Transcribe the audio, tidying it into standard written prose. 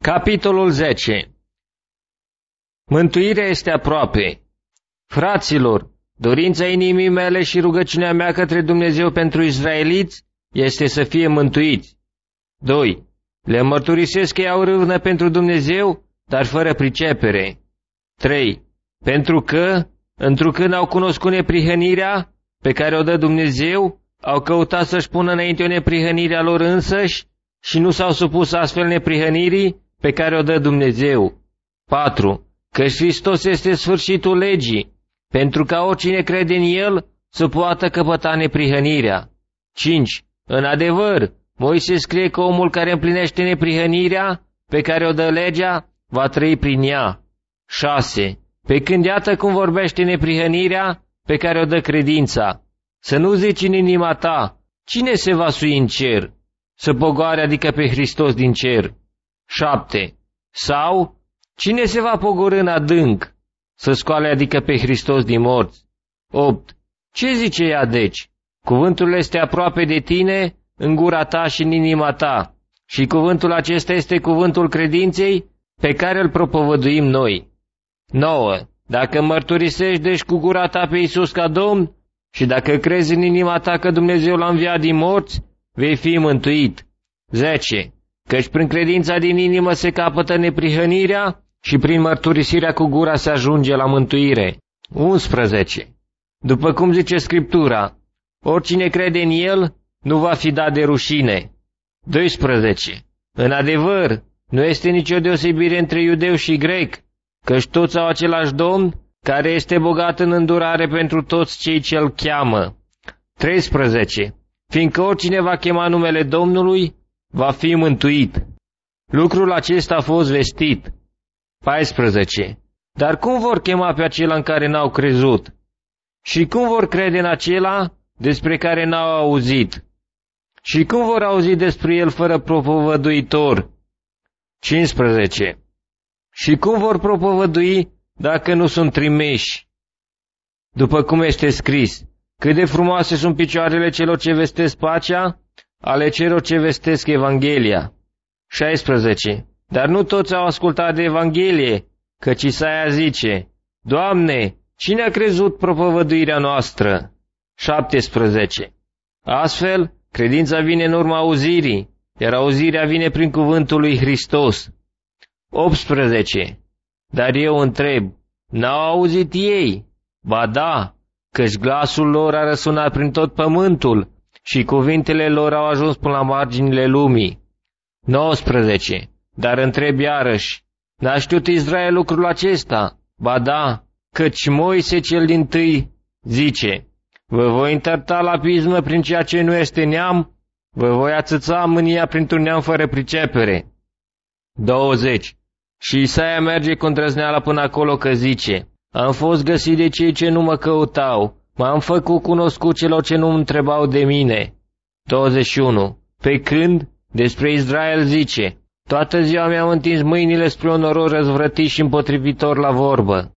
Capitolul 10. Mântuirea este aproape. Fraților, dorința inimii mele și rugăciunea mea către Dumnezeu pentru israeliți este să fie mântuiți. 2. Le mărturisesc că iau râvnă pentru Dumnezeu, dar fără pricepere. 3. Pentru că, întrucând au cunoscut neprihănirea pe care o dă Dumnezeu, au căutat să-și pună înainte o neprihănire a lor însăși și nu s-au supus astfel neprihănirii pe care o dă Dumnezeu. 4. Căci Hristos este sfârșitul legii, pentru ca oricine crede în El să poată căpăta neprihănirea. 5. În adevăr, Moise scrie că omul care împlinește neprihănirea pe care o dă legea va trăi prin ea. 6. Pe când iată cum vorbește neprihănirea pe care o dă credința. Să nu zici în inima ta, cine se va sui în cer? Să pogoare, adică pe Hristos din cer. 7. Sau, cine se va pogorî în adânc? Să scoale, adică pe Hristos din morți. 8. Ce zice ea deci? Cuvântul este aproape de tine, în gura ta și în inima ta. Și cuvântul acesta este cuvântul credinței pe care îl propovăduim noi. 9. Dacă mărturisești deci cu gura ta pe Iisus ca Domn și dacă crezi în inima ta că Dumnezeu l-a înviat din morți, vei fi mântuit. 10. Căci prin credința din inimă se capătă neprihănirea și prin mărturisirea cu gura se ajunge la mântuire. 11. După cum zice Scriptura, oricine crede în El nu va fi dat de rușine. 12. În adevăr, nu este nicio deosebire între iudeu și grec, căci toți au același Domn, care este bogat în îndurare pentru toți cei ce îl cheamă. 13. Fiindcă oricine va chema numele Domnului, va fi mântuit. Lucrul acesta a fost vestit. 14. Dar cum vor chema pe acela în care n-au crezut? Și cum vor crede în acela despre care n-au auzit? Și cum vor auzi despre el fără propovăduitor? 15. Și cum vor propovădui dacă nu sunt trimiși? După cum este scris, cât de frumoase sunt picioarele celor ce vestesc pacea, ale celor ce vestesc Evanghelia. 16. Dar nu toți au ascultat de Evanghelie, căci Isaia zice, Doamne, cine a crezut propovăduirea noastră? 17. Astfel, credința vine în urma auzirii, iar auzirea vine prin cuvântul lui Hristos. 18. Dar eu întreb, n-au auzit ei? Ba da, căci glasul lor a răsunat prin tot pământul și cuvintele lor au ajuns până la marginile lumii. 19. Dar întreb iarăși, n-a știut Israel lucrul acesta? Ba da, căci Moise cel dintâi zice, vă voi întărta la pismă prin ceea ce nu este neam, vă voi ațăța mânia printr-un neam fără pricepere. 20. Și Isaia merge cu îndrăzneală până acolo că zice, am fost găsit de cei ce nu mă căutau, m-am făcut cunoscut celor ce nu întrebau de mine. 21. Pe când, despre Israel zice, toată ziua mi-am întins mâinile spre un norod răzvrătit și împotrivitor la vorbă.